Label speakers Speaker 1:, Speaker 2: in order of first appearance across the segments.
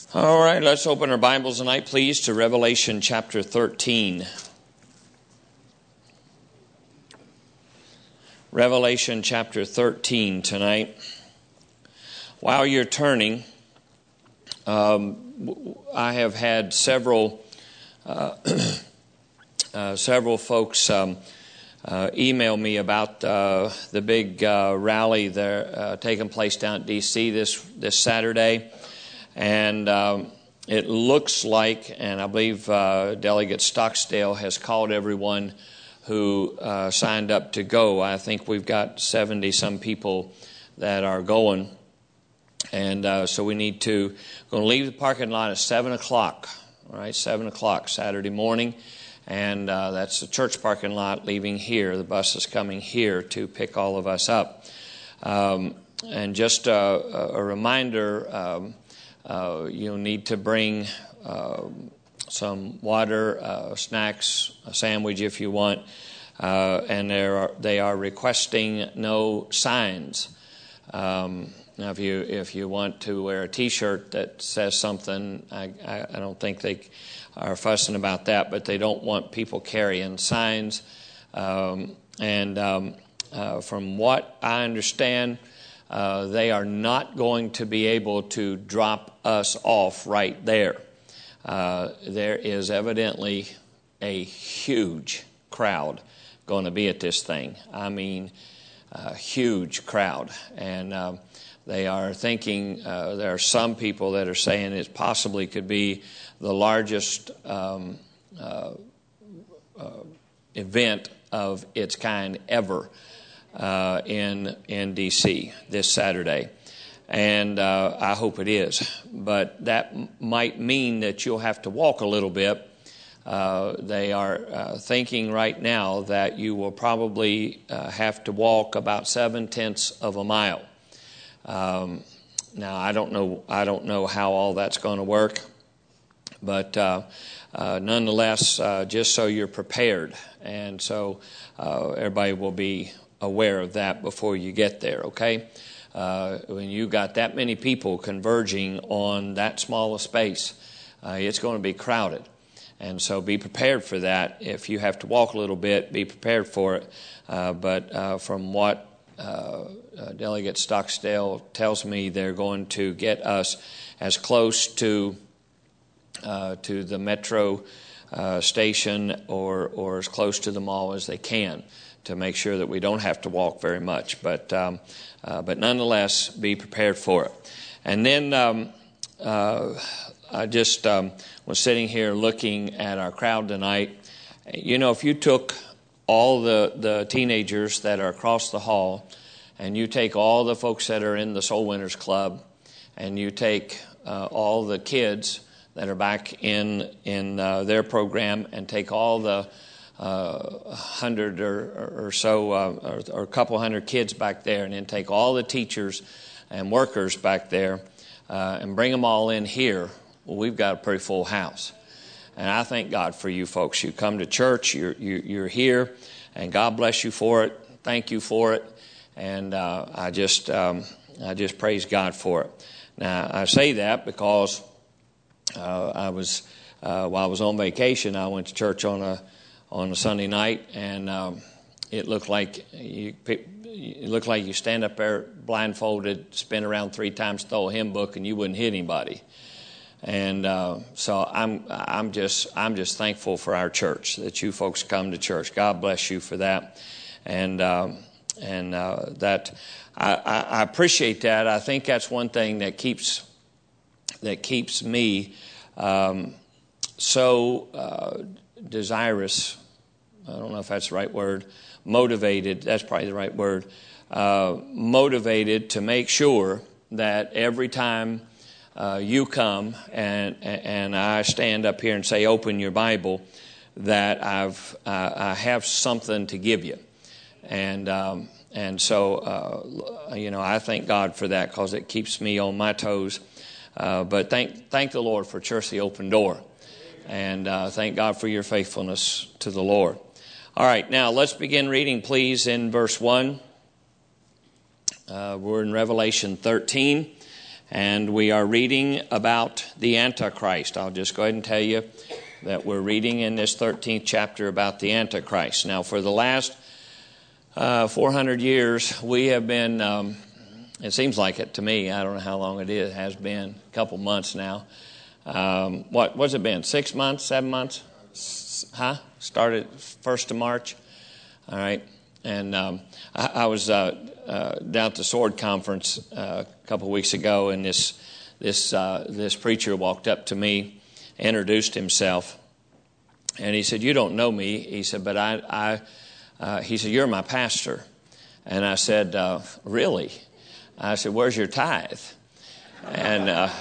Speaker 1: All right, let's open our Bibles tonight, please, to Revelation chapter 13. Revelation chapter 13 tonight. While you're turning, I have had several folks email me about the big rally there taking place down at D.C. this Saturday. And it looks like, and I believe Delegate Stockdale has called everyone who signed up to go. I think we've got 70-some people that are going. And so we need to going to leave the parking lot at 7 o'clock, all right, 7 o'clock Saturday morning. And that's the church parking lot leaving here. The bus is coming here to pick all of us up. And just a reminder, you'll need to bring some water, snacks, a sandwich if you want, and they are requesting no signs. Now, if you want to wear a T-shirt that says something, I don't think they are fussing about that, but they don't want people carrying signs. From what I understand, they are not going to be able to drop us off right there. There is evidently a huge crowd going to be at this thing. I mean, a huge crowd. And they are thinking, there are some people that are saying it possibly could be the largest event of its kind ever in D.C. this Saturday. And I hope it is. But that might mean that you'll have to walk a little bit. They are thinking right now that you will probably have to walk about 7/10 of a mile. Now, I don't know how all that's going to work. But nonetheless, just so you're prepared. And so everybody will be aware of that before you get there, okay? When you got that many people converging on that small a space, it's going to be crowded. And so be prepared for that. If you have to walk a little bit, be prepared for it. But from what Delegate Stockdale tells me, they're going to get us as close to the metro station or as close to the mall as they can, to make sure that we don't have to walk very much. But nonetheless, be prepared for it. And then I just was sitting here looking at our crowd tonight. You know, if you took all the teenagers that are across the hall, and you take all the folks that are in the Soul Winners Club, and you take all the kids that are back in their program, and take all the 100 or so, or a couple hundred kids back there, and then take all the teachers and workers back there, and bring them all in here, well, we've got a pretty full house. And I thank God for you folks. You come to church, you're here, and God bless you for it. Thank you for it. And I just praise God for it. Now, I say that because while I was on vacation, I went to church on a Sunday night, and it looked like you stand up there blindfolded, spin around 3 times, throw a hymn book, and you wouldn't hit anybody. And so I'm just thankful for our church, that you folks come to church. God bless you for that, and that I appreciate that. I think that's one thing that keeps me so desirous. I don't know if that's the right word. Motivated. That's probably the right word. Motivated to make sure that every time you come and I stand up here and say, "Open your Bible," that I have something to give you, and so I thank God for that, because it keeps me on my toes. But thank the Lord for Church the Open Door, and thank God for your faithfulness to the Lord. All right, now let's begin reading, please, in verse 1. We're in Revelation 13. And we are reading about the Antichrist. I'll just go ahead and tell you that we're reading in this 13th chapter about the Antichrist. Now, for the last 400 years, we have been, it seems like it to me, I don't know how long it is, it has been a couple months now. What's it been, 6 months, 7 months? Started 1st of March. All right. And I was down at the Sword Conference a couple of weeks ago, and this preacher walked up to me, introduced himself, and he said, "You don't know me." He said, "But he said, you're my pastor." And I said, "Really?" I said, "Where's your tithe?" And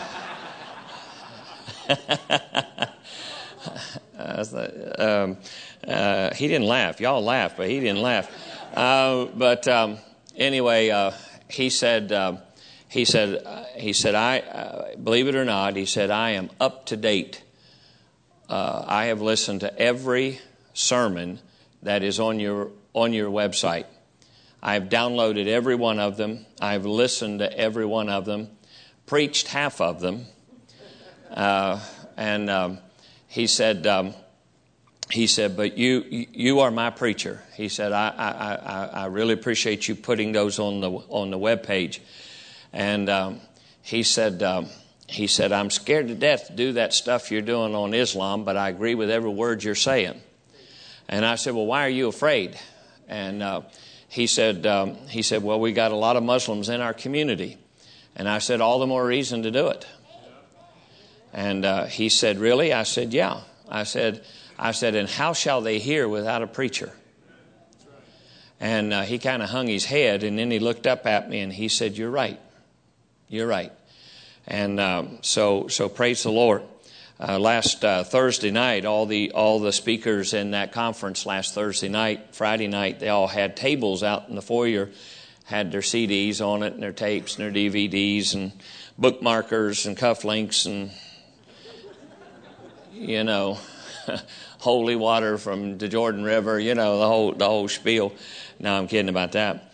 Speaker 1: he didn't laugh. Y'all laughed, but he didn't laugh. Anyway, he said, I believe it or not, he said, "I am up to date. I have listened to every sermon that is on your website. I've downloaded every one of them. I've listened to every one of them, preached half of them." He said, "But you are my preacher." He said, I really appreciate you putting those on the web page. And he said, "I'm scared to death to do that stuff you're doing on Islam, but I agree with every word you're saying." And I said, "Well, why are you afraid?" And he said, "Well, we got a lot of Muslims in our community." And I said, "All the more reason to do it." And he said, "Really?" I said, "Yeah." I said, "And how shall they hear without a preacher?" And he kind of hung his head, and then he looked up at me and he said, "You're right. You're right." And so praise the Lord. Last Thursday night, all the speakers in that conference last Thursday night, Friday night, they all had tables out in the foyer, had their CDs on it and their tapes and their DVDs and bookmarkers and cufflinks and, holy water from the Jordan River, the whole spiel. No, I'm kidding about that.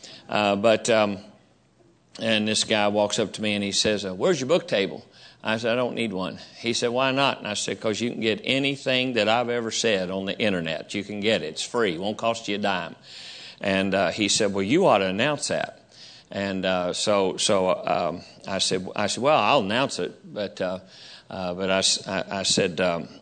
Speaker 1: And this guy walks up to me and he says, "Where's your book table?" I said, "I don't need one." He said, "Why not?" And I said, "Because you can get anything that I've ever said on the internet. You can get it. It's free. It won't cost you a dime." And he said, "Well, you ought to announce that." And so I said, "Well, I'll announce it, but I said,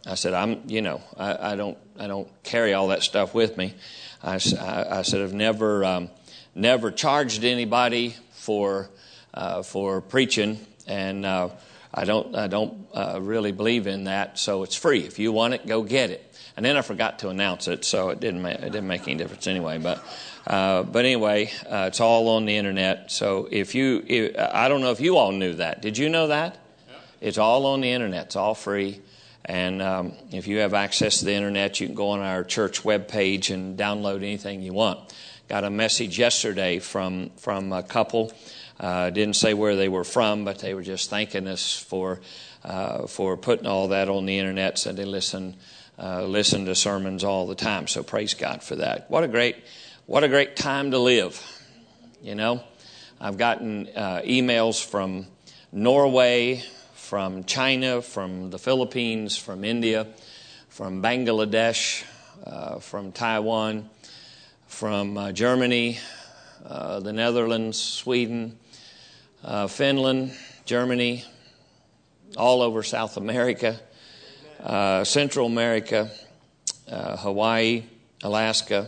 Speaker 1: I don't carry all that stuff with me." I said, "I've never charged anybody for preaching, and I don't really believe in that. So it's free. If you want it, go get it." And then I forgot to announce it, so it didn't make any difference anyway. But anyway, it's all on the internet. So I don't know if you all knew that. Did you know that? Yeah. It's all on the internet. It's all free. And if you have access to the internet, you can go on our church webpage and download anything you want. Got a message yesterday from a couple. Didn't say where they were from, but they were just thanking us for putting all that on the internet. Said they listen to sermons all the time. So praise God for that. What a great time to live. I've gotten emails from Norway, from China, from the Philippines, from India, from Bangladesh, from Taiwan, from Germany, the Netherlands, Sweden, Finland, Germany, all over South America, Central America, Hawaii, Alaska,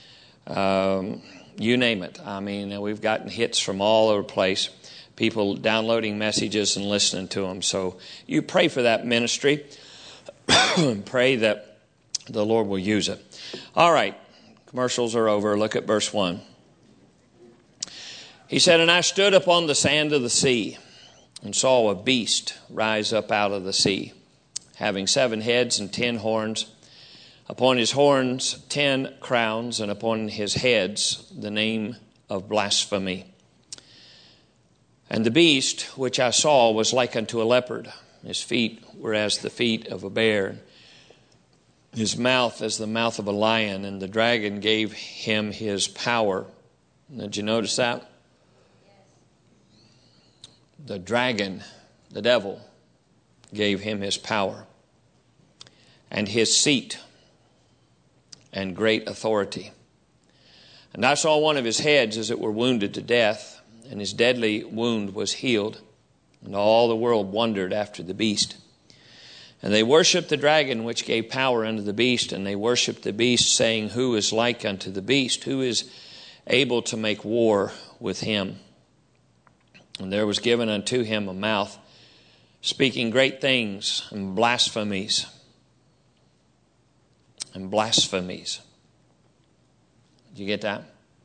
Speaker 1: you name it. I mean, we've gotten hits from all over the place, people downloading messages and listening to them. So you pray for that ministry and pray that the Lord will use it. All right, commercials are over. Look at verse 1. He said, "And I stood upon the sand of the sea and saw a beast rise up out of the sea, having 7 heads and 10 horns. Upon his horns 10 crowns, and upon his heads the name of blasphemy. And the beast which I saw was like unto a leopard. His feet were as the feet of a bear, his mouth as the mouth of a lion, and the dragon gave him his power." Did you notice that? the dragon, the devil, gave him his power and his seat and great authority. And I saw one of his heads as it were wounded to death, and his deadly wound was healed. And all the world wondered after the beast. And they worshipped the dragon which gave power unto the beast, and they worshipped the beast, saying, Who is like unto the beast? Who is able to make war with him? And there was given unto him a mouth, speaking great things and blasphemies. And blasphemies. Did you get that?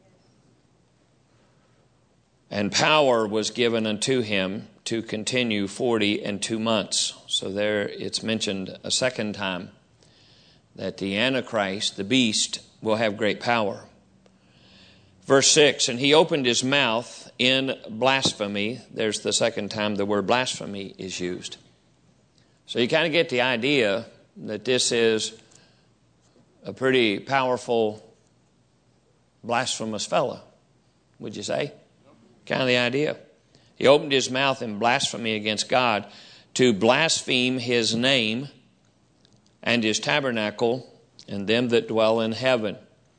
Speaker 1: And power was given unto him to continue 42 months. So there it's mentioned a second time that the Antichrist, the beast, will have great power. Verse 6, and he opened his mouth in blasphemy. There's the second time the word blasphemy is used. So you kind of get the idea that this is a pretty powerful, blasphemous fellow, would you say? Kind of the idea. He opened his mouth in blasphemy against God to blaspheme his name and his tabernacle and them that dwell in heaven.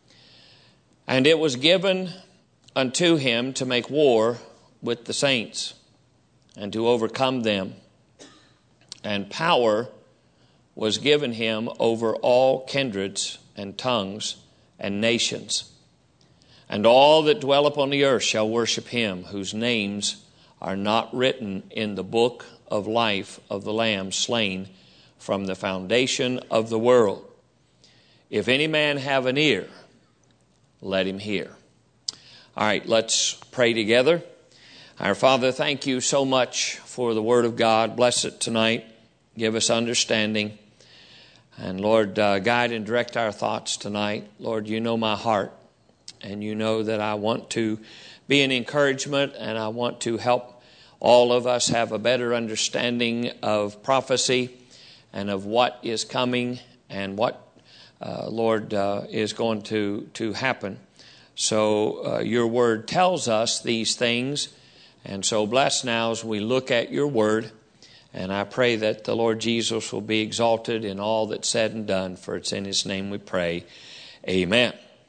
Speaker 1: And it was given unto him to make war with the saints and to overcome them. And power was given him over all kindreds and tongues and nations. And all that dwell upon the earth shall worship him, whose names are not written in the book of life of the Lamb slain from the foundation of the world. If any man have an ear, let him hear. All right, let's pray together. Our Father, thank you so much for the Word of God. Bless it tonight. Give us understanding. And Lord, guide and direct our thoughts tonight. Lord, you know my heart. And you know that I want to be an encouragement, and I want to help all of us have a better understanding of prophecy and of what is coming and what, Lord, is going to happen. So your word tells us these things. And so bless now as we look at your word. And I pray that the Lord Jesus will be exalted in all that's said and done. For it's in his name we pray. Amen.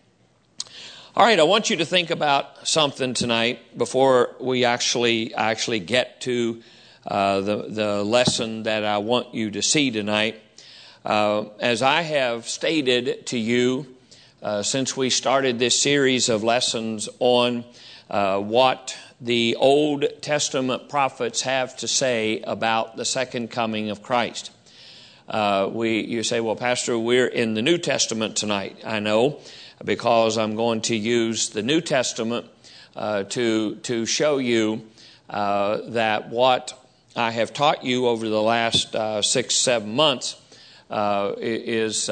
Speaker 1: All right, I want you to think about something tonight before we actually get to the lesson that I want you to see tonight. As I have stated to you since we started this series of lessons on what the Old Testament prophets have to say about the second coming of Christ. You say, well, Pastor, we're in the New Testament tonight. I know, because I'm going to use the New Testament to show you that what I have taught you over the last 6-7 months is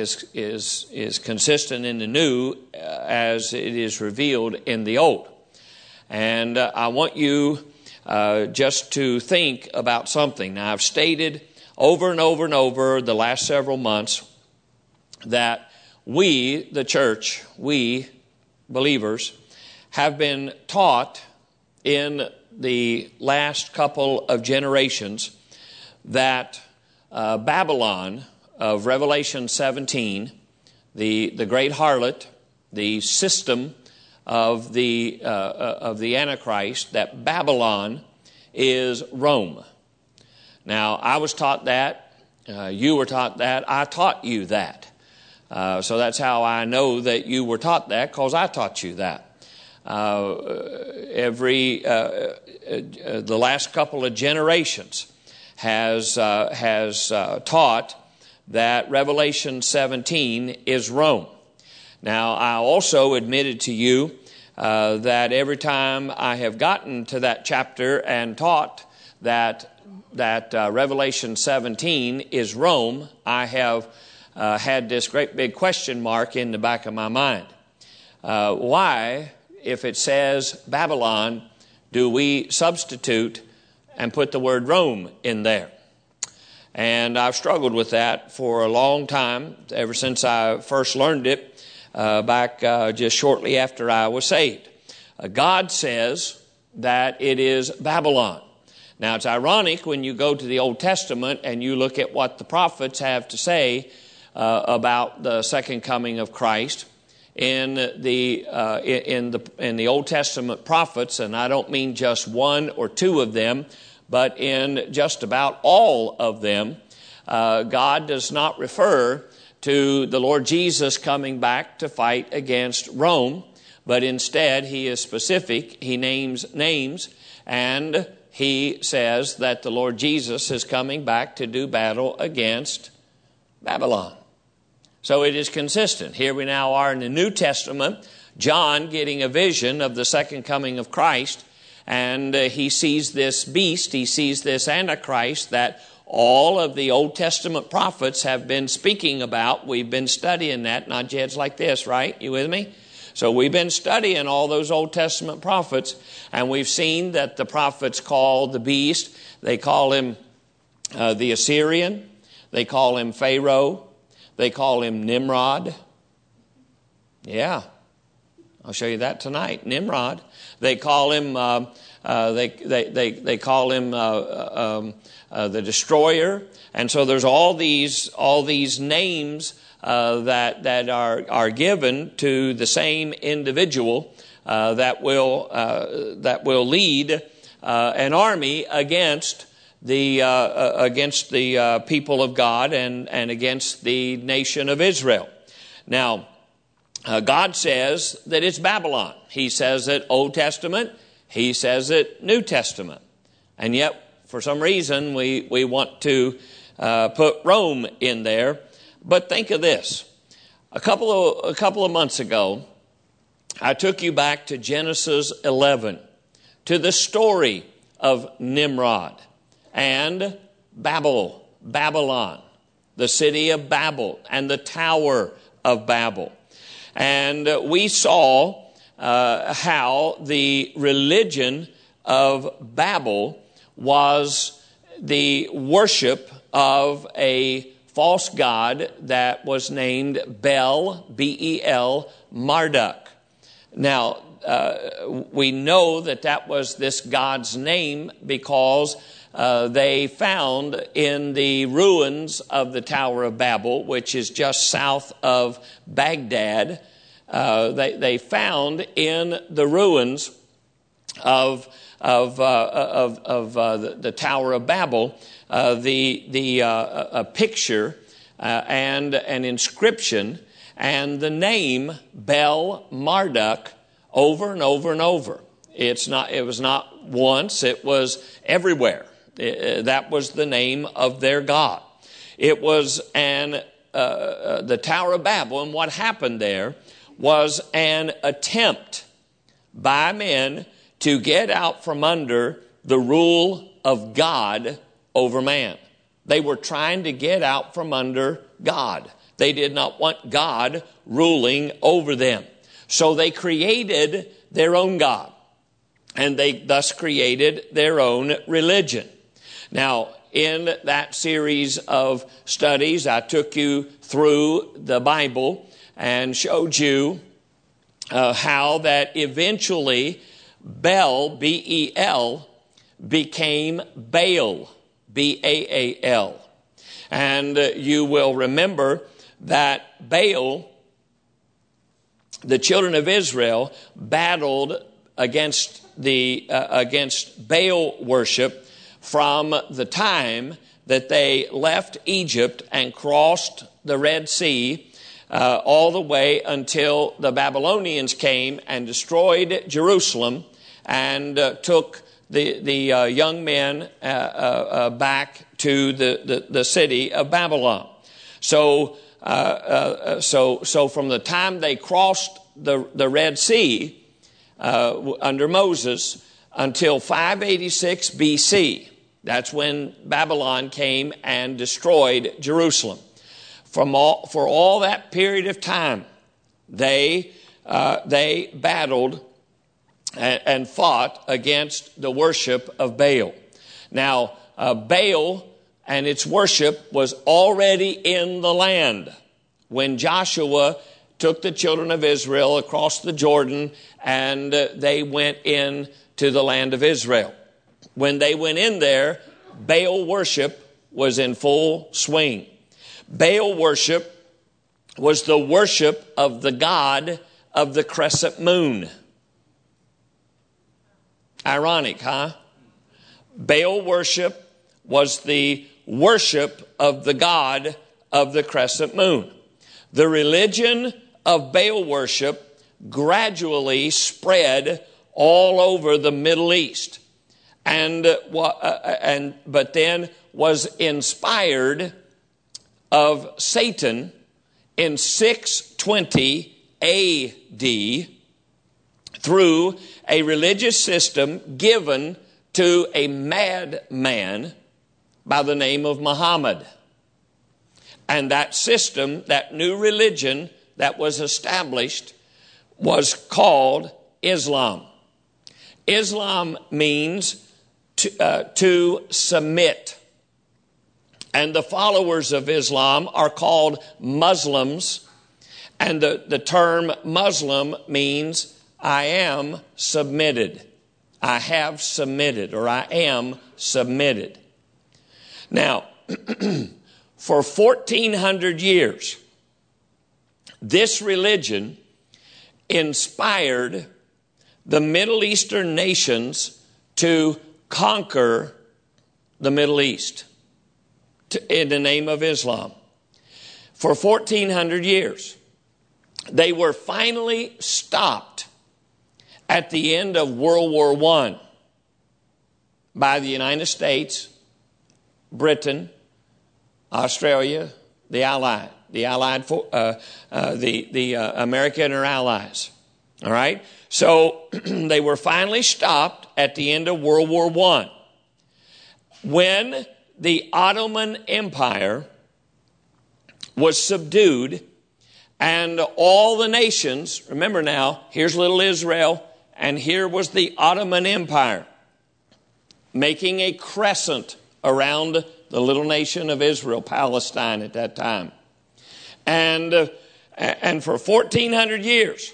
Speaker 1: consistent in the New as it is revealed in the Old. And I want you just to think about something. Now, I've stated over and over and over the last several months that we, the church, we believers, have been taught in the last couple of generations that Babylon of Revelation 17, the great harlot, the system of the Antichrist, that Babylon is Rome. Now, I was taught that. You were taught that. I taught you that. So that's how I know that you were taught that, because I taught you that. The last couple of generations has taught that Revelation 17 is Rome. Now, I also admitted to you that every time I have gotten to that chapter and taught that Revelation 17 is Rome, I have had this great big question mark in the back of my mind. Why, if it says Babylon, do we substitute and put the word Rome in there? And I've struggled with that for a long time, ever since I first learned it back just shortly after I was saved. God says that it is Babylon. Now, it's ironic when you go to the Old Testament and you look at what the prophets have to say about the second coming of Christ. In the Old Testament prophets, and I don't mean just one or two of them, but in just about all of them, God does not refer to the Lord Jesus coming back to fight against Rome, but instead he is specific. He names names, and he says that the Lord Jesus is coming back to do battle against Babylon. So it is consistent. Here we now are in the New Testament, John getting a vision of the second coming of Christ, and he sees this beast, he sees this Antichrist that all of the Old Testament prophets have been speaking about. We've been studying that, not heads like this, right? You with me? So we've been studying all those Old Testament prophets, and we've seen that the prophets call the beast, they call him the Assyrian, they call him Pharaoh, they call him Nimrod. Yeah, I'll show you that tonight. Nimrod. They call him. They call him the destroyer. And so there's all these names that are given to the same individual that will lead an army against the people of God and against the nation of Israel. Now, God says that it's Babylon. He says it Old Testament. He says it New Testament. And yet, for some reason, we want to put Rome in there. But think of this. A couple of months ago, I took you back to Genesis 11, to the story of Nimrod and Babylon, the city of Babel, and the Tower of Babel. And we saw how the religion of Babel was the worship of a false god that was named Bel, B-E-L, Marduk. Now, we know that was this god's name because they found in the ruins of the Tower of Babel, which is just south of Baghdad, they found in the ruins of the Tower of Babel a picture and an inscription and the name Bel Marduk over and over and over. It was not once, it was everywhere. That was the name of their god. It was the Tower of Babel, and what happened there was an attempt by men to get out from under the rule of God over man. They were trying to get out from under God. They did not want God ruling over them. So they created their own god, and they thus created their own religion. Now, in that series of studies, I took you through the Bible and showed you how that eventually Bel, B-E-L, became Baal, B-A-A-L. And you will remember that Baal, the children of Israel, battled against Baal worship from the time that they left Egypt and crossed the Red Sea all the way until the Babylonians came and destroyed Jerusalem and took the young men back to the city of Babylon. So from the time they crossed the Red Sea under Moses until 586 BC, that's when Babylon came and destroyed Jerusalem. For all that period of time, they battled and fought against the worship of Baal. Now, Baal and its worship was already in the land when Joshua took the children of Israel across the Jordan and they went in to the land of Israel. when they went in there, Baal worship was in full swing. Baal worship was the worship of the god of the crescent moon. Ironic, huh? Baal worship was the worship of the god of the crescent moon. The religion of Baal worship gradually spread all over the Middle East, but then was inspired of Satan in 620 AD through a religious system given to a madman by the name of Muhammad. And that system, that new religion that was established, was called Islam. Islam means to submit. And the followers of Islam are called Muslims. And the term Muslim means I am submitted. I have submitted, or I am submitted. Now, for 1,400 years, this religion inspired the Middle Eastern nations to conquer the Middle East in the name of Islam. For 1,400 years, they were finally stopped at the end of World War I by the United States, Britain, Australia, the America and her allies. All right? So they were finally stopped at the end of World War I. When the Ottoman Empire was subdued and all the nations, remember now, here's little Israel, and here was the Ottoman Empire making a crescent around the little nation of Israel, Palestine at that time. And for 1,400 years,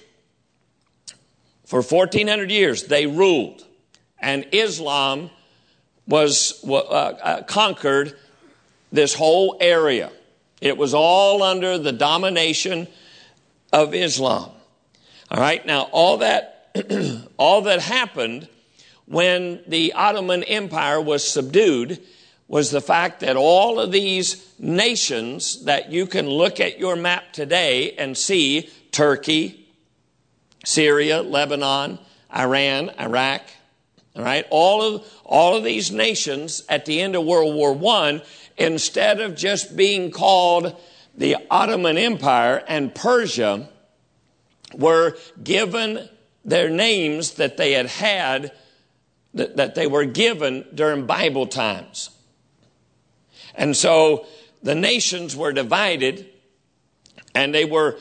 Speaker 1: they ruled. And Islam was conquered this whole area. It was all under the domination of Islam. All right, now all that happened when the Ottoman Empire was subdued was the fact that all of these nations that you can look at your map today and see, Turkey, Syria, Lebanon, Iran, Iraq, all right, all of these nations at the end of World War I, instead of just being called the Ottoman Empire and Persia, were given their names that they had that they were given during Bible times. And so the nations were divided, and they were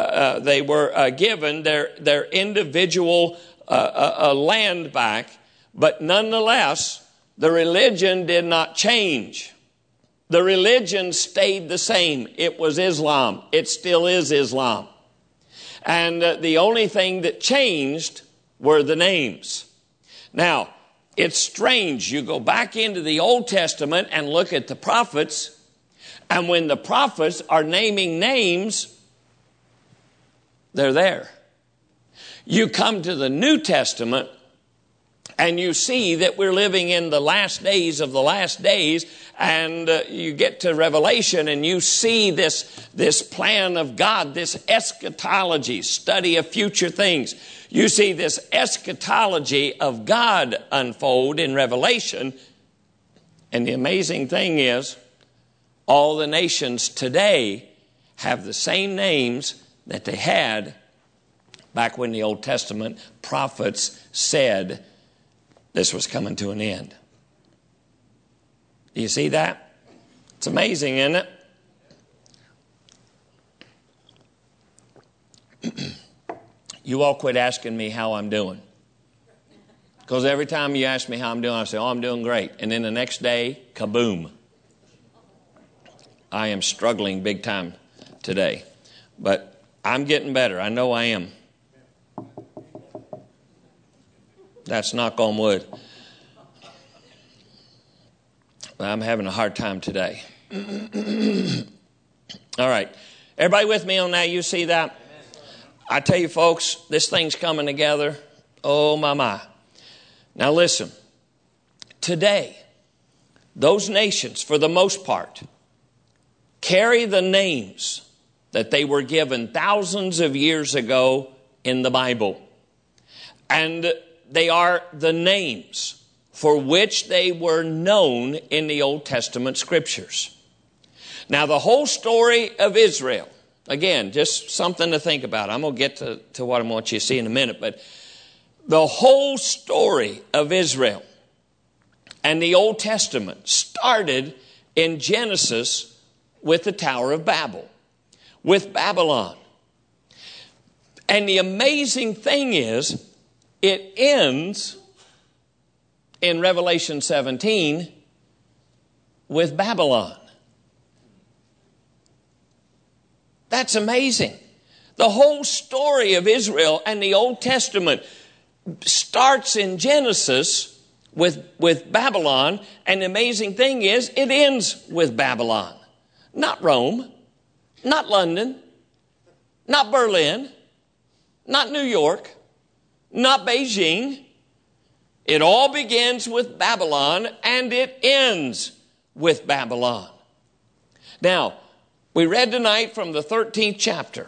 Speaker 1: given their individual land back, but nonetheless, the religion did not change. The religion stayed the same. It was Islam. It still is Islam. And the only thing that changed were the names. Now, it's strange. You go back into the Old Testament and look at the prophets, and when the prophets are naming names, they're there. You come to the New Testament, and you see that we're living in the last days of the last days, and you get to Revelation and you see this plan of God, this eschatology, study of future things. You see this eschatology of God unfold in Revelation. And the amazing thing is, all the nations today have the same names that they had back when the Old Testament prophets said this was coming to an end. Do you see that? It's amazing, isn't it? You all quit asking me how I'm doing. Because every time you ask me how I'm doing, I say, oh, I'm doing great. And then the next day, kaboom. I am struggling big time today. But I'm getting better. I know I am. That's knock on wood. I'm having a hard time today. All right. Everybody with me on that? You see that? I tell you, folks, this thing's coming together. Oh, my. Now, listen. Today, those nations, for the most part, carry the names that they were given thousands of years ago in the Bible. And they are the names for which they were known in the Old Testament scriptures. Now, the whole story of Israel, again, just something to think about. I'm going to get to what I want you to see in a minute. But the whole story of Israel and the Old Testament started in Genesis with the Tower of Babel, with Babylon. And the amazing thing is, it ends in Revelation 17 with Babylon. That's amazing. The whole story of Israel and the Old Testament starts in Genesis with Babylon, and the amazing thing is it ends with Babylon. Not Rome, not London, not Berlin, not New York, not Beijing. It all begins with Babylon and it ends with Babylon. Now, we read tonight from the 13th chapter,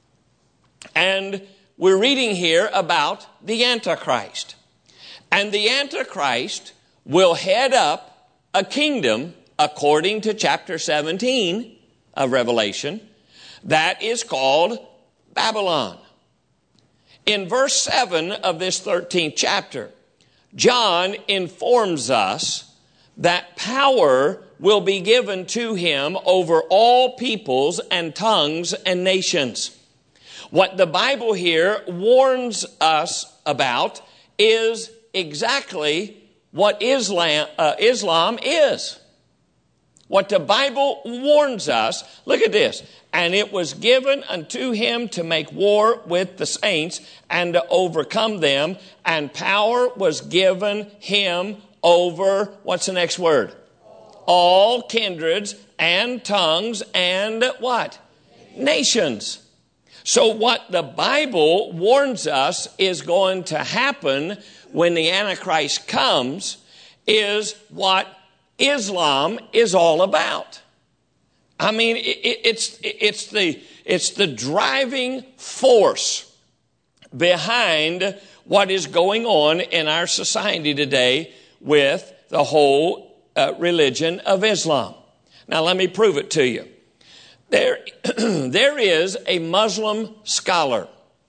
Speaker 1: and we're reading here about the Antichrist. And the Antichrist will head up a kingdom, according to chapter 17 of Revelation, that is called Babylon. In verse 7 of this 13th chapter, John informs us that power will be given to him over all peoples and tongues and nations. What the Bible here warns us about is exactly what Islam is. What the Bible warns us, look at this. And it was given unto him to make war with the saints and to overcome them. And power was given him over, what's the next word? All kindreds and tongues and what? Nations. So what the Bible warns us is going to happen when the Antichrist comes is what Islam is all about. I mean, it's the driving force behind what is going on in our society today with the whole religion of Islam. Now, let me prove it to you. There is a Muslim scholar.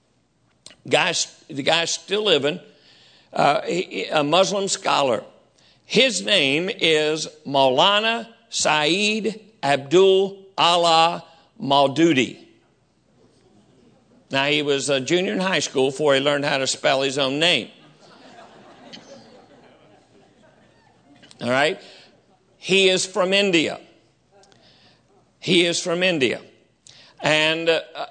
Speaker 1: The guy's still living. A Muslim scholar. His name is Maulana Saeed Abdul Allah Maududi. Now, he was a junior in high school before he learned how to spell his own name. All right? He is from India. He is from India. And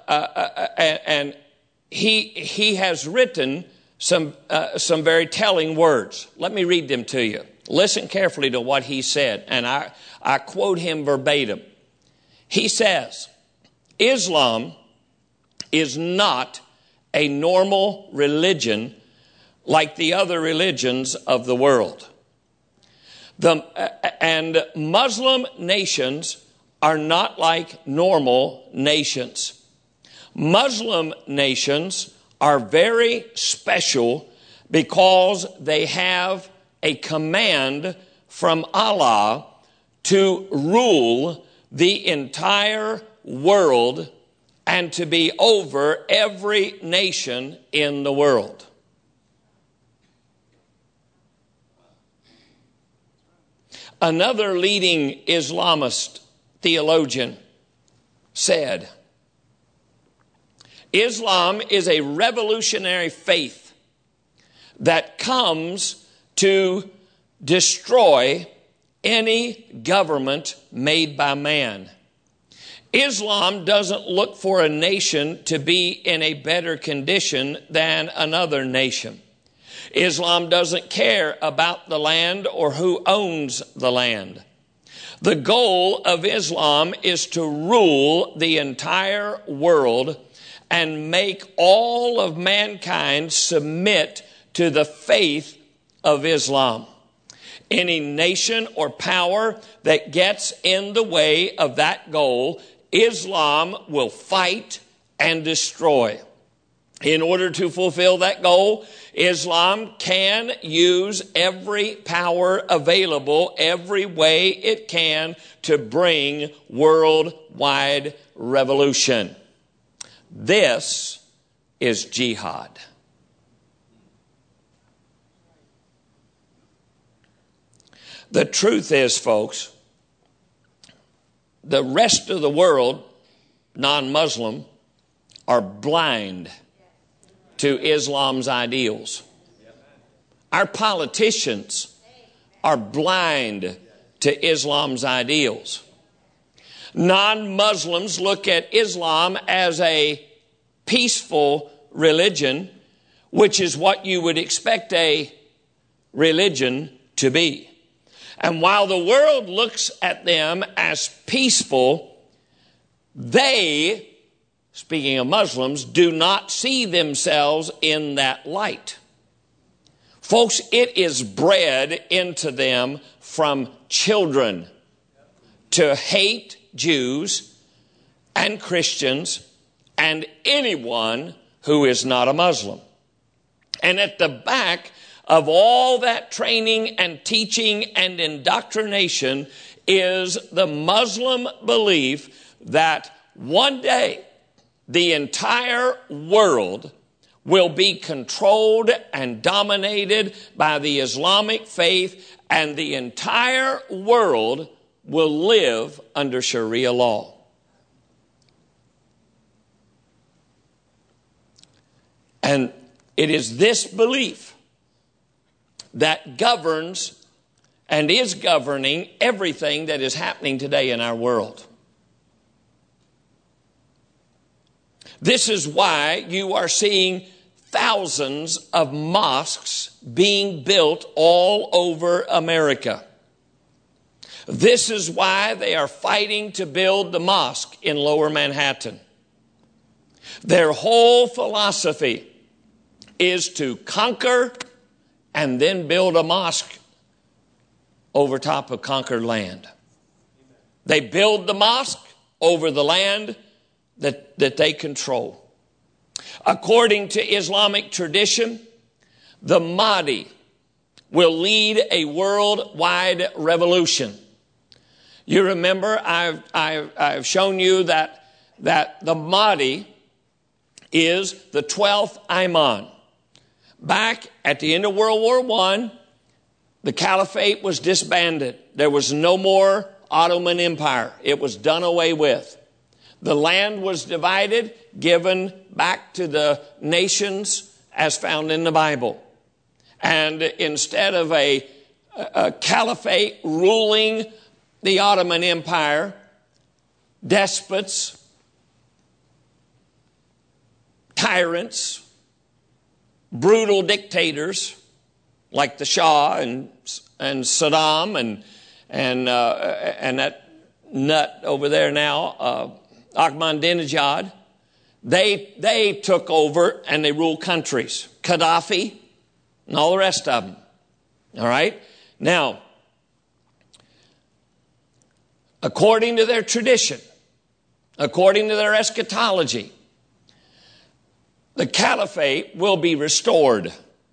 Speaker 1: he has written some very telling words. Let me read them to you. Listen carefully to what he said, and I quote him verbatim. He says, Islam is not a normal religion like the other religions of the world. And Muslim nations are not like normal nations. Muslim nations are very special because they have a command from Allah to rule the entire world and to be over every nation in the world. Another leading Islamist theologian said, Islam is a revolutionary faith that comes to destroy any government made by man. Islam doesn't look for a nation to be in a better condition than another nation. Islam doesn't care about the land or who owns the land. The goal of Islam is to rule the entire world and make all of mankind submit to the faith of Islam. Any nation or power that gets in the way of that goal, Islam will fight and destroy. In order to fulfill that goal, Islam can use every power available, every way it can, to bring worldwide revolution. This is jihad. The truth is, folks, the rest of the world, non-Muslim, are blind to Islam's ideals. Our politicians are blind to Islam's ideals. Non-Muslims look at Islam as a peaceful religion, which is what you would expect a religion to be. And while the world looks at them as peaceful, they, speaking of Muslims, do not see themselves in that light. Folks, it is bred into them from children to hate Jews and Christians and anyone who is not a Muslim. And at the back of all that training and teaching and indoctrination is the Muslim belief that one day the entire world will be controlled and dominated by the Islamic faith, and the entire world will live under Sharia law. And it is this belief that governs and is governing everything that is happening today in our world. This is why you are seeing thousands of mosques being built all over America. This is why they are fighting to build the mosque in Lower Manhattan. Their whole philosophy is to conquer and then build a mosque over top of conquered land. They build the mosque over the land that they control. According to Islamic tradition, the Mahdi will lead a worldwide revolution. You remember, I've shown you that the Mahdi is the 12th Imam. Back at the end of World War I, the caliphate was disbanded. There was no more Ottoman Empire. It was done away with. The land was divided, given back to the nations as found in the Bible. And instead of a caliphate ruling the Ottoman Empire, despots, tyrants, brutal dictators like the Shah and Saddam and that nut over there now, Ahmadinejad, they took over and they ruled countries. Gaddafi and all the rest of them. All right? Now, according to their tradition, according to their eschatology, the caliphate will be restored.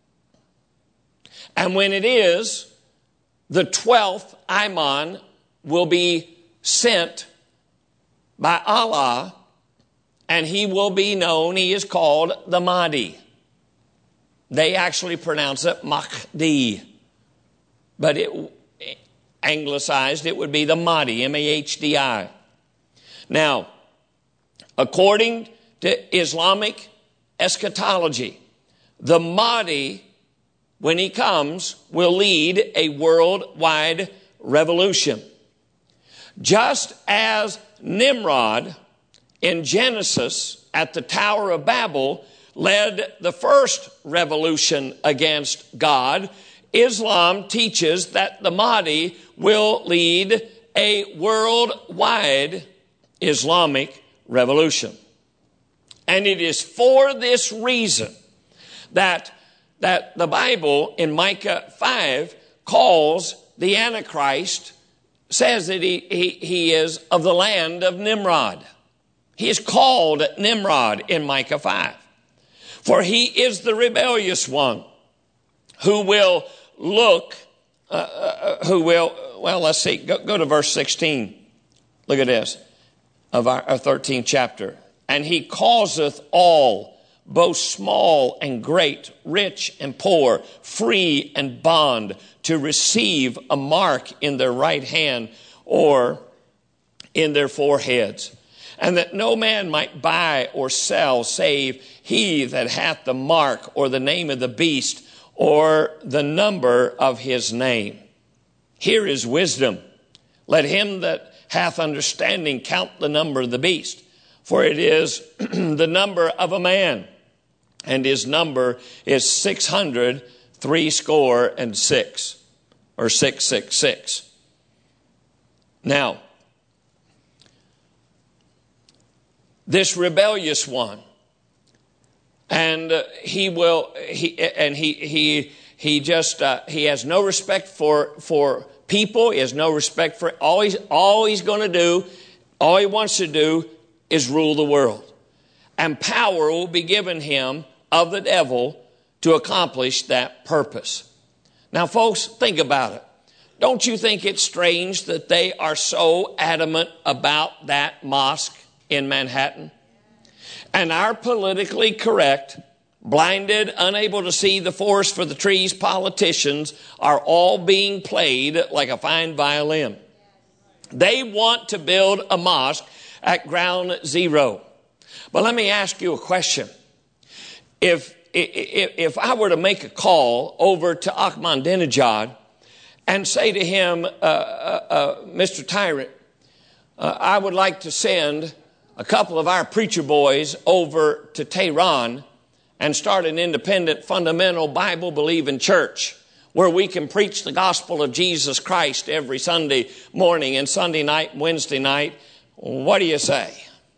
Speaker 1: And when it is, the 12th Imam will be sent by Allah, and he will be known, he is called the Mahdi. They actually pronounce it Mahdi, but anglicized, it would be the Mahdi, M-A-H-D-I. Now, according to Islamic eschatology, the Mahdi, when he comes, will lead a worldwide revolution. Just as Nimrod in Genesis at the Tower of Babel led the first revolution against God, Islam teaches that the Mahdi will lead a worldwide Islamic revolution. And it is for this reason that the Bible in Micah 5 calls the Antichrist, says that he is of the land of Nimrod. He is called Nimrod in Micah 5. For he is the rebellious one who will look, let's see, go to verse 16. Look at this, of our 13th chapter. And he causeth all, both small and great, rich and poor, free and bond, to receive a mark in their right hand or in their foreheads, and that no man might buy or sell save he that hath the mark or the name of the beast or the number of his name. Here is wisdom. Let him that hath understanding count the number of the beast, for it is the number of a man, and his number is 666, or 666. Now, this rebellious one, and he has no respect for people. He has no respect for all he's going to do. All he wants to do is rule the world, and power will be given him of the devil to accomplish that purpose. Now, folks, think about it. Don't you think it's strange that they are so adamant about that mosque in Manhattan? And our politically correct, blinded, unable to see the forest for the trees politicians are all being played like a fine violin. They want to build a mosque at ground zero. But let me ask you a question. If I were to make a call over to Ahmadinejad and say to him, Mr. Tyrant, I would like to send a couple of our preacher boys over to Tehran and start an independent, fundamental, Bible-believing church where we can preach the gospel of Jesus Christ every Sunday morning and Sunday night and Wednesday night. What do you say?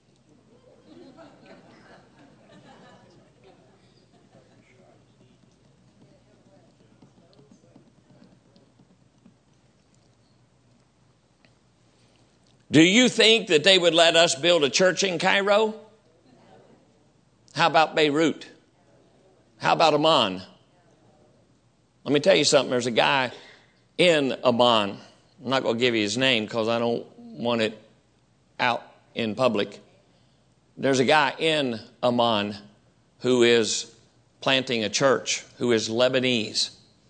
Speaker 1: Do you think that they would let us build a church in Cairo? How about Beirut? How about Amman? Let me tell you something. There's a guy in Amman. I'm not going to give you his name because I don't want it out in public. There's a guy in Amman who is planting a church, who is Lebanese.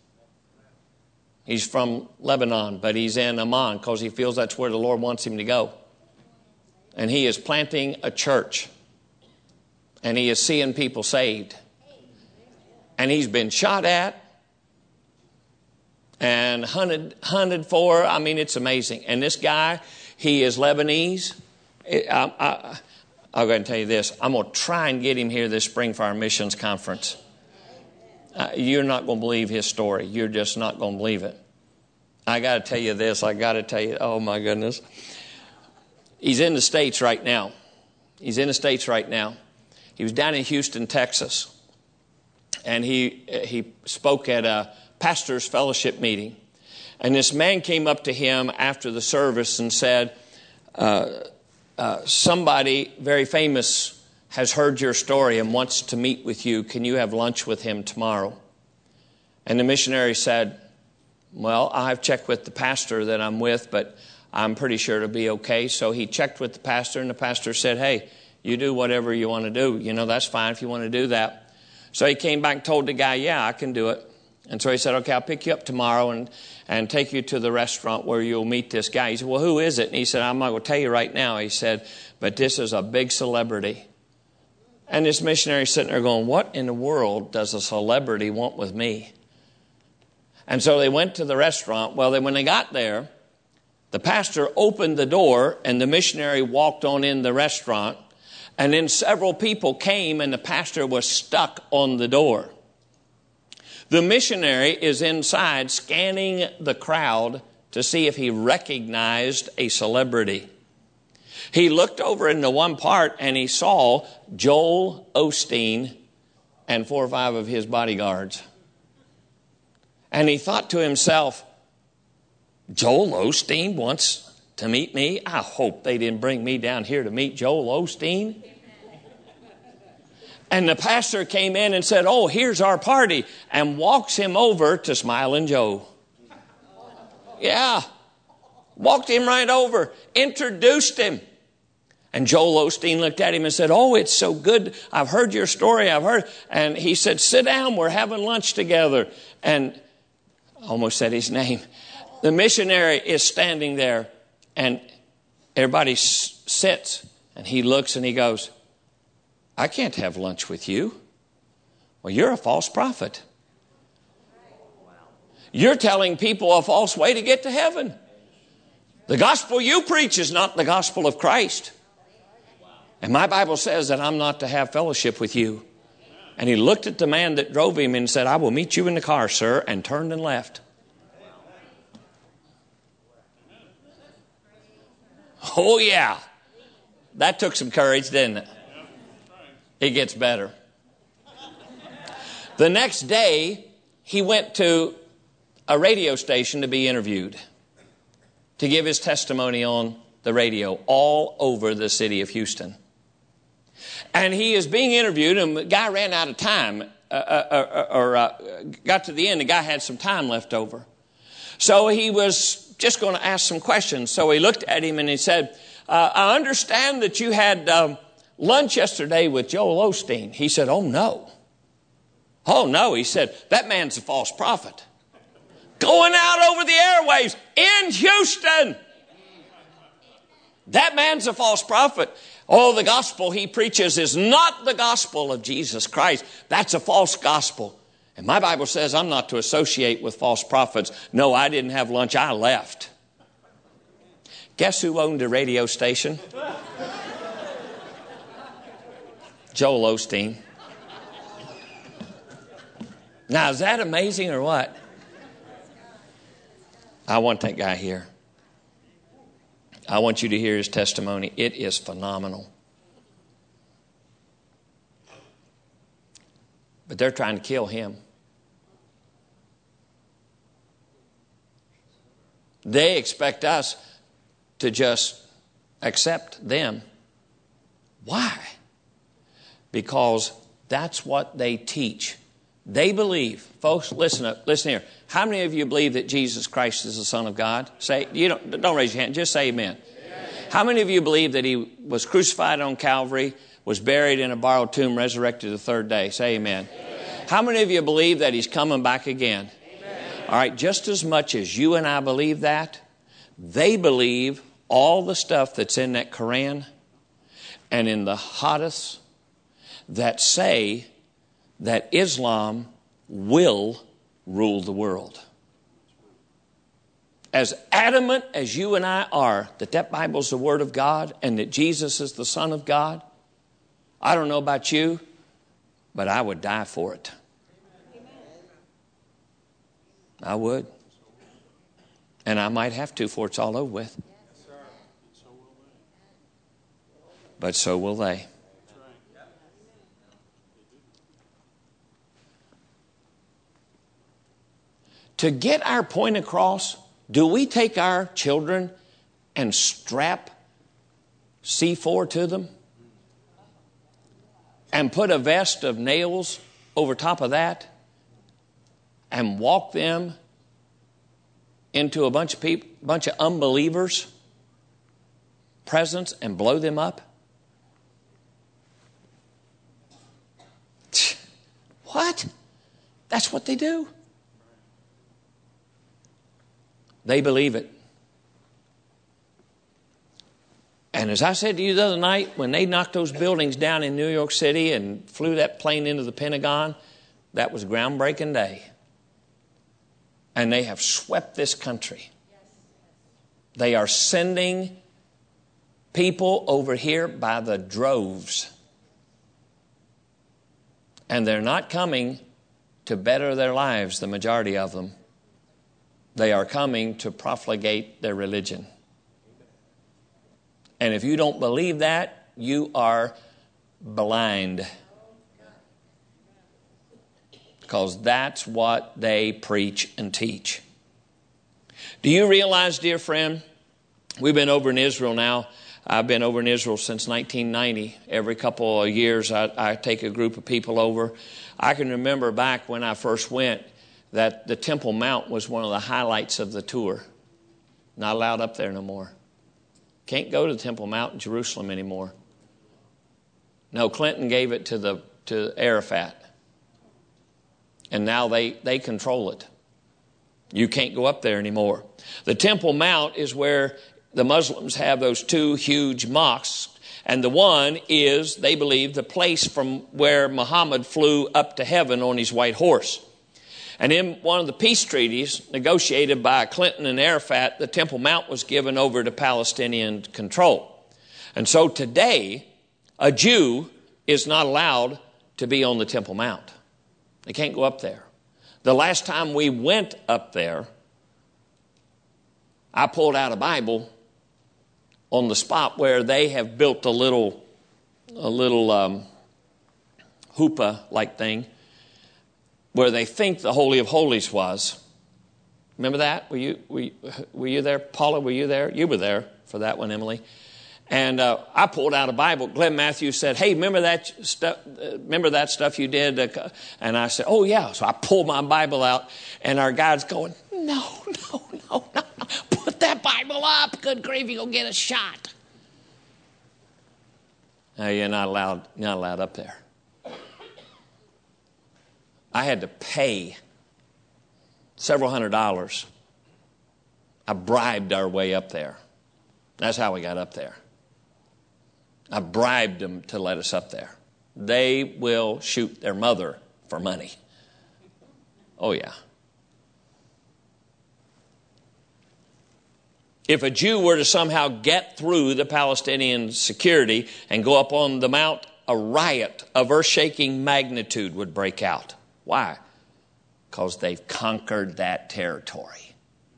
Speaker 1: He's from Lebanon, but he's in Amman because he feels that's where the Lord wants him to go. And he is planting a church. And he is seeing people saved. And he's been shot at and hunted for. I mean, it's amazing. And this guy, he is Lebanese. I'll go ahead and tell you this. I'm going to try and get him here this spring for our missions conference. You're not going to believe his story. You're just not going to believe it. I got to tell you this. I got to tell you, oh my goodness. He's in the States right now. He was down in Houston, Texas. And he spoke at a pastor's fellowship meeting. And this man came up to him after the service and said, somebody very famous has heard your story and wants to meet with you. Can you have lunch with him tomorrow? And the missionary said, well, I've checked with the pastor that I'm with, but I'm pretty sure it'll be okay. So he checked with the pastor, and the pastor said, hey, you do whatever you want to do. You know, that's fine if you want to do that. So he came back and told the guy, yeah, I can do it. And so he said, okay, I'll pick you up tomorrow and take you to the restaurant where you'll meet this guy. He said, well, who is it? And he said, I'm not going to tell you right now. He said, but this is a big celebrity. And this missionary sitting there going, what in the world does a celebrity want with me? And so they went to the restaurant. Well, when they got there, the pastor opened the door and the missionary walked on in the restaurant. And then several people came and the pastor was stuck on the door. The missionary is inside scanning the crowd to see if he recognized a celebrity. He looked over into one part and he saw Joel Osteen and 4 or 5 of his bodyguards. And he thought to himself, Joel Osteen wants to meet me? I hope they didn't bring me down here to meet Joel Osteen. And the pastor came in and said, oh, here's our party, and walks him over to Smiling Joe. Yeah, walked him right over, introduced him. And Joel Osteen looked at him and said, oh, it's so good. I've heard your story. And he said, sit down. We're having lunch together. And I almost said his name. The missionary is standing there and everybody sits and he looks and he goes, I can't have lunch with you. Well, you're a false prophet. You're telling people a false way to get to heaven. The gospel you preach is not the gospel of Christ. And my Bible says that I'm not to have fellowship with you. And he looked at the man that drove him and said, I will meet you in the car, sir, and turned and left. Oh, yeah. That took some courage, didn't it? It gets better. The next day, he went to a radio station to be interviewed, to give his testimony on the radio all over the city of Houston. And he is being interviewed, and the guy ran out of time, got to the end. The guy had some time left over. So he was just going to ask some questions. So he looked at him and he said, I understand that you had lunch yesterday with Joel Osteen. He said, oh, no. Oh, no. He said, that man's a false prophet. Going out over the airwaves in Houston. That man's a false prophet. Oh, the gospel he preaches is not the gospel of Jesus Christ. That's a false gospel. And my Bible says I'm not to associate with false prophets. No, I didn't have lunch. I left. Guess who owned a radio station? Joel Osteen. Now, is that amazing or what? I want that guy here. I want you to hear his testimony. It is phenomenal. But they're trying to kill him. They expect us to just accept them. Why? Because that's what they teach. They believe. Folks, listen up. Listen here. How many of you believe that Jesus Christ is the Son of God? Say, don't raise your hand. Just say amen. How many of you believe that he was crucified on Calvary, was buried in a borrowed tomb, resurrected the third day? Say amen. How many of you believe that he's coming back again? All right, just as much as you and I believe that, they believe all the stuff that's in that Quran and in the hadiths that say that Islam will rule the world. As adamant as you and I are that Bible's the Word of God and that Jesus is the Son of God, I don't know about you, but I would die for it. I would. And I might have to before it's all over with. But so will they. To get our point across, do we take our children and strap C4 to them? And put a vest of nails over top of that? And walk them into a bunch of unbelievers' presence and blow them up? What? That's what they do. They believe it. And as I said to you the other night, when they knocked those buildings down in New York City and flew that plane into the Pentagon, that was a groundbreaking day. And they have swept this country. They are sending people over here by the droves. And they're not coming to better their lives, the majority of them. They are coming to profligate their religion. And if you don't believe that, you are blind. Because that's what they preach and teach. Do you realize, dear friend, we've been over in Israel now. I've been over in Israel since 1990. Every couple of years I take a group of people over. I can remember back when I first went that the Temple Mount was one of the highlights of the tour. Not allowed up there no more. Can't go to the Temple Mount in Jerusalem anymore. No, Clinton gave it to Arafat. And now they control it. You can't go up there anymore. The Temple Mount is where the Muslims have those two huge mosques. And the one is, they believe, the place from where Muhammad flew up to heaven on his white horse. And in one of the peace treaties negotiated by Clinton and Arafat, the Temple Mount was given over to Palestinian control. And so today, a Jew is not allowed to be on the Temple Mount. They can't go up there. The last time we went up there, I pulled out a Bible on the spot where they have built a little hoopah-like thing where they think the Holy of Holies was. Remember that? Were you there? Paula, were you there? You were there for that one, Emily. And I pulled out a Bible. Glenn Matthews said, "Hey, remember that stuff you did?" And I said, "Oh, yeah." So I pulled my Bible out, and our guide's going, No. Put that Bible up. Good grief, you'll get a shot. No, you're not allowed up there. I had to pay several $100s. I bribed our way up there. That's how we got up there. I bribed them to let us up there. They will shoot their mother for money. Oh, yeah. If a Jew were to somehow get through the Palestinian security and go up on the mount, a riot of earth-shaking magnitude would break out. Why? Because they've conquered that territory.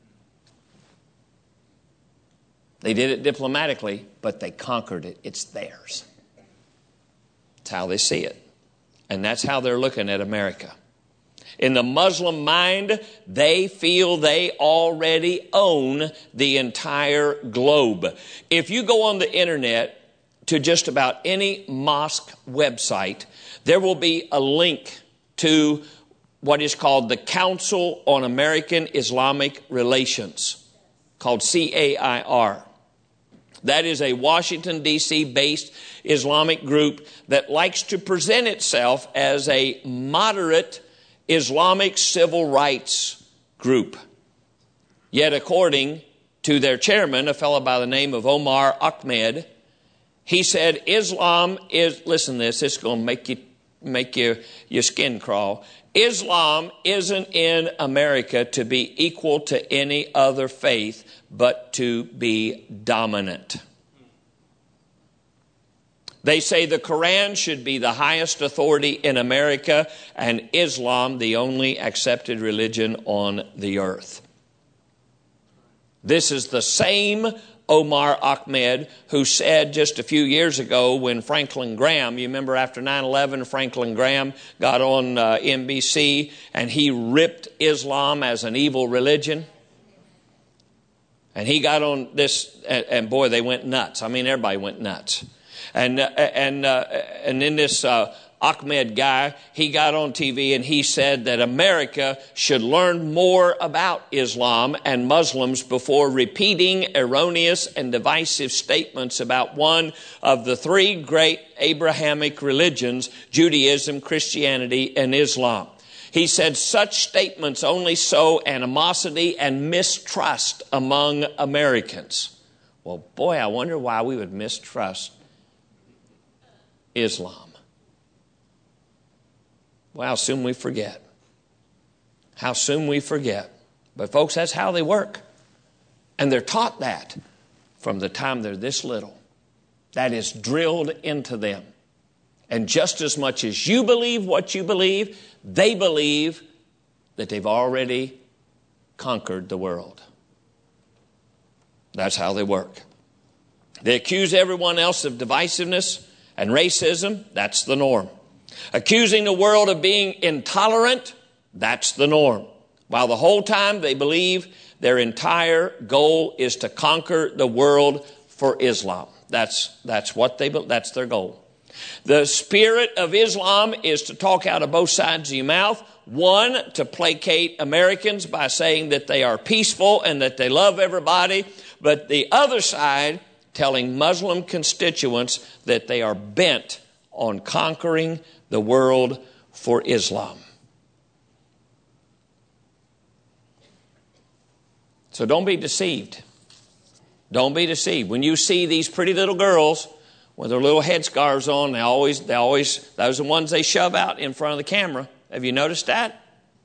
Speaker 1: They did it diplomatically, but they conquered it. It's theirs. That's how they see it. And that's how they're looking at America. In the Muslim mind, they feel they already own the entire globe. If you go on the internet to just about any mosque website, there will be a link to what is called the Council on American Islamic Relations, called CAIR. That is a Washington, D.C. based Islamic group that likes to present itself as a moderate Islamic civil rights group. Yet according to their chairman, a fellow by the name of Omar Ahmed, he said Islam is, listen to this, it's going to make your skin crawl. Islam isn't in America to be equal to any other faith, but to be dominant. They say the Quran should be the highest authority in America and Islam the only accepted religion on the earth. This is the same Omar Ahmed who said just a few years ago when Franklin Graham, you remember after 9/11, Franklin Graham got on NBC and he ripped Islam as an evil religion. And he got on this, and boy, they went nuts. I mean, everybody went nuts. And then this Ahmed guy, he got on TV and he said that America should learn more about Islam and Muslims before repeating erroneous and divisive statements about one of the three great Abrahamic religions, Judaism, Christianity, and Islam. He said such statements only sow animosity and mistrust among Americans. Well, boy, I wonder why we would mistrust Islam. Well, how soon we forget. How soon we forget. But folks, that's how they work. And they're taught that from the time they're this little. That is drilled into them. And just as much as you believe what you believe, they believe that they've already conquered the world. That's how they work. They accuse everyone else of divisiveness and racism. That's the norm. Accusing the world of being intolerant. That's the norm. While the whole time they believe their entire goal is to conquer the world for Islam. That's their goal. The spirit of Islam is to talk out of both sides of your mouth. One, to placate Americans by saying that they are peaceful and that they love everybody. But the other side, telling Muslim constituents that they are bent on conquering the world for Islam. So don't be deceived. Don't be deceived. When you see these pretty little girls with their little headscarves on, they always, those are the ones they shove out in front of the camera. Have you noticed that?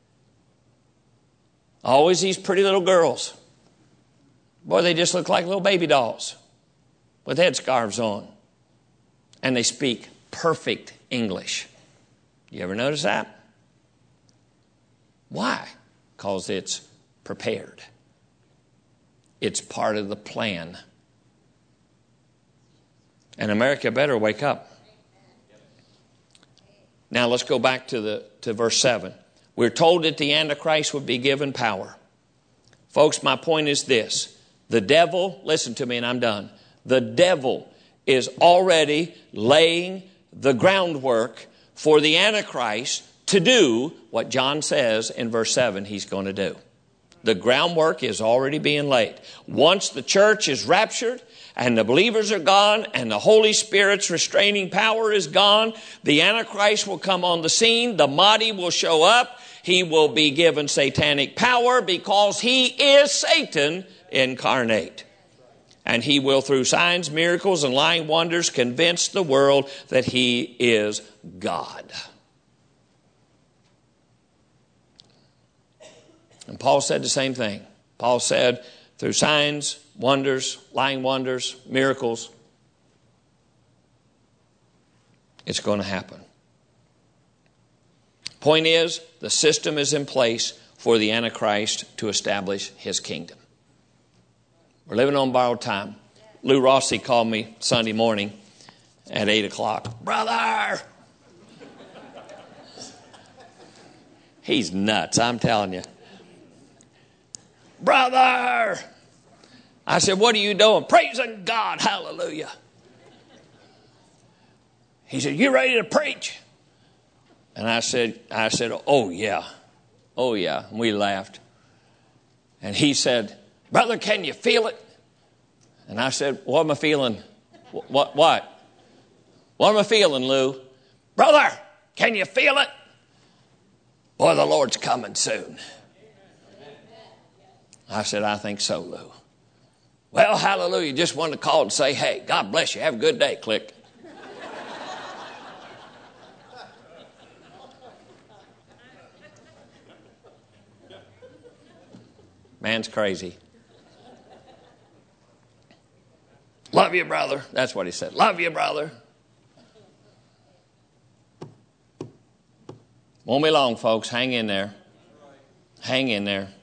Speaker 1: Always these pretty little girls. Boy, they just look like little baby dolls with headscarves on. And they speak perfect English. You ever notice that? Why? Because it's prepared. It's part of the plan. And America better wake up. Now let's go back to verse 7. We're told that the Antichrist would be given power. Folks, my point is this. The devil, listen to me and I'm done. The devil is already laying the groundwork for the Antichrist to do what John says in verse 7 he's going to do. The groundwork is already being laid. Once the church is raptured and the believers are gone and the Holy Spirit's restraining power is gone, the Antichrist will come on the scene. The Mahdi will show up. He will be given satanic power because he is Satan incarnate. And he will, through signs, miracles, and lying wonders, convince the world that he is God. And Paul said the same thing. Paul said, through signs, wonders, lying wonders, miracles, it's going to happen. Point is, the system is in place for the Antichrist to establish his kingdom. We're living on borrowed time. Lou Rossi called me Sunday morning at 8 o'clock. Brother! He's nuts, I'm telling you. Brother! I said, what are you doing? Praising God, hallelujah. He said, you ready to preach? And I said, oh yeah. And we laughed. And he said, brother, can you feel it? And I said, what am I feeling? What? What am I feeling, Lou? Brother, can you feel it? Boy, the Lord's coming soon. I said, I think so, Lou. Well, hallelujah. Just wanted to call and say, hey, God bless you. Have a good day. Click. Man's crazy. Love you, brother. That's what he said. Love you, brother. Won't be long, folks. Hang in there. Hang in there.